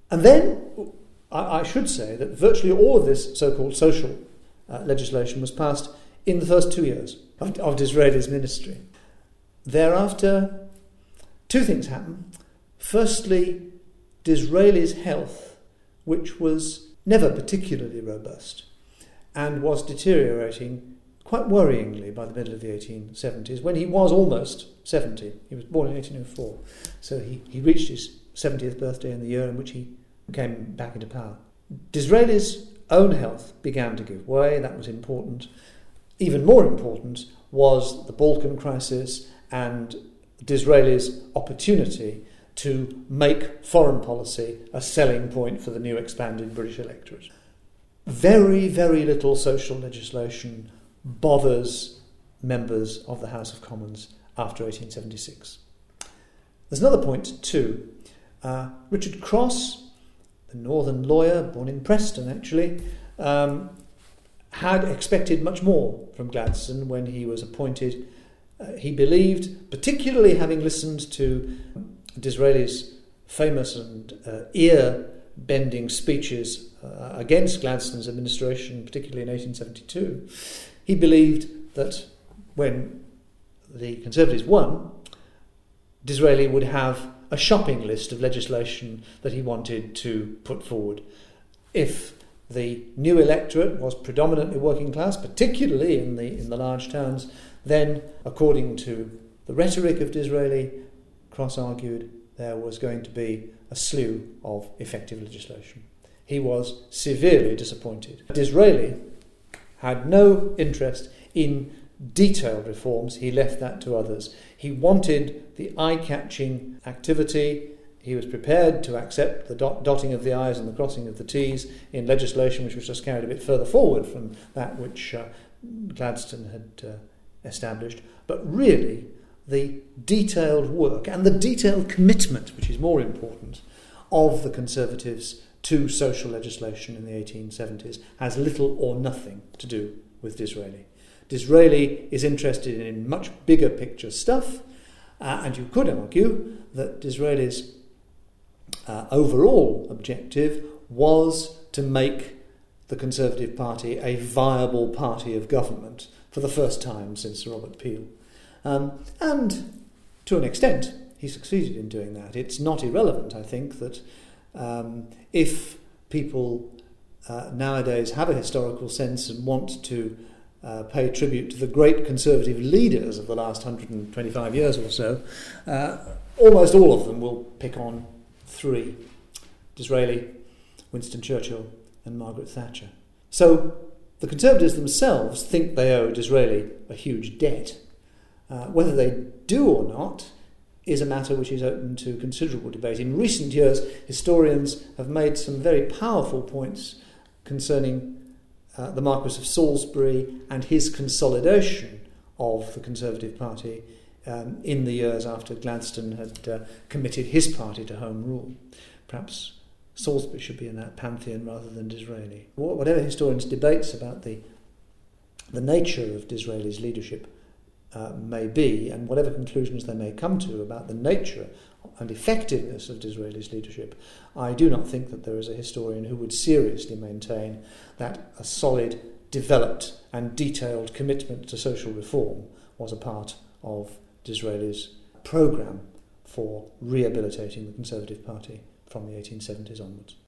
And then I should say that virtually all of this so-called social legislation was passed in the first 2 years of Disraeli's ministry. Thereafter, two things happened. Firstly, Disraeli's health, which was never particularly robust and was deteriorating quite worryingly by the middle of the 1870s, when he was almost 70. He was born in 1804, so he reached his 70th birthday in the year in which he came back into power. Disraeli's own health began to give way. That was important. Even more important was the Balkan crisis and Disraeli's opportunity to make foreign policy a selling point for the new expanded British electorate. Very, very little social legislation bothers members of the House of Commons after 1876. There's another point too. Richard Cross, the northern lawyer, born in Preston actually, had expected much more from Gladstone when he was appointed. He believed, particularly having listened to Disraeli's famous and ear-bending speeches against Gladstone's administration, particularly in 1872, he believed that when the Conservatives won, Disraeli would have a shopping list of legislation that he wanted to put forward. If the new electorate was predominantly working class, particularly in the large towns, then, according to the rhetoric of Disraeli, Cross argued there was going to be a slew of effective legislation. He was severely disappointed. Disraeli had no interest in detailed reforms. He left that to others. He wanted the eye-catching activity. He was prepared to accept the dotting of the I's and the crossing of the T's in legislation which was just carried a bit further forward from that which Gladstone had established. But really, the detailed work and the detailed commitment, which is more important, of the Conservatives to social legislation in the 1870s has little or nothing to do with Disraeli. Disraeli is interested in much bigger picture stuff, and you could argue that Disraeli's overall objective was to make the Conservative Party a viable party of government for the first time since Sir Robert Peel. And to an extent, he succeeded in doing that. It's not irrelevant, I think, that if people nowadays have a historical sense and want to pay tribute to the great Conservative leaders of the last 125 years or so, almost all of them will pick on three: Disraeli, Winston Churchill and Margaret Thatcher. So the Conservatives themselves think they owe Disraeli a huge debt. Whether they do or not is a matter which is open to considerable debate. In recent years, historians have made some very powerful points concerning the Marquess of Salisbury and his consolidation of the Conservative Party in the years after Gladstone had committed his party to Home Rule. Perhaps Salisbury should be in that pantheon rather than Disraeli. Whatever historians' debates about the nature of Disraeli's leadership may be, and whatever conclusions they may come to about the nature and effectiveness of Disraeli's leadership, I do not think that there is a historian who would seriously maintain that a solid, developed and detailed commitment to social reform was a part of Disraeli's programme for rehabilitating the Conservative Party from the 1870s onwards.